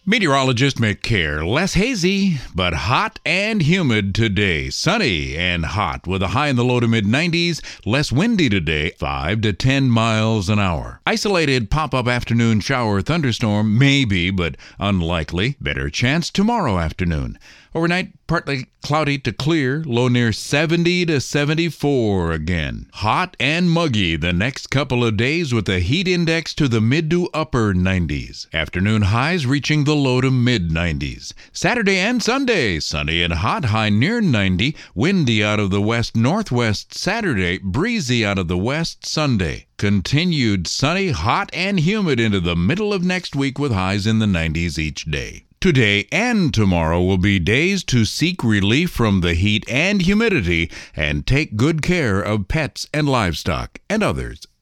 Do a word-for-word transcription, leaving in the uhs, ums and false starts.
Meteorologist McCare. Less hazy, but hot and humid today. Sunny and hot with a high in the low to mid nineties. Less windy today, five to ten miles an hour. Isolated pop-up afternoon shower thunderstorm, maybe, but unlikely. Better chance tomorrow afternoon. Overnight, partly cloudy to clear, low near seventy to seventy-four again. Hot and muggy the next couple of days with the heat index to the mid to upper nineties. Afternoon highs reaching the low to mid nineties. Saturday and Sunday, sunny and hot, high near ninety. Windy out of the west-northwest Saturday, breezy out of the west Sunday. Continued sunny, hot, and humid into the middle of next week with highs in the nineties each day. Today and tomorrow will be days to seek relief from the heat and humidity and take good care of pets and livestock and others.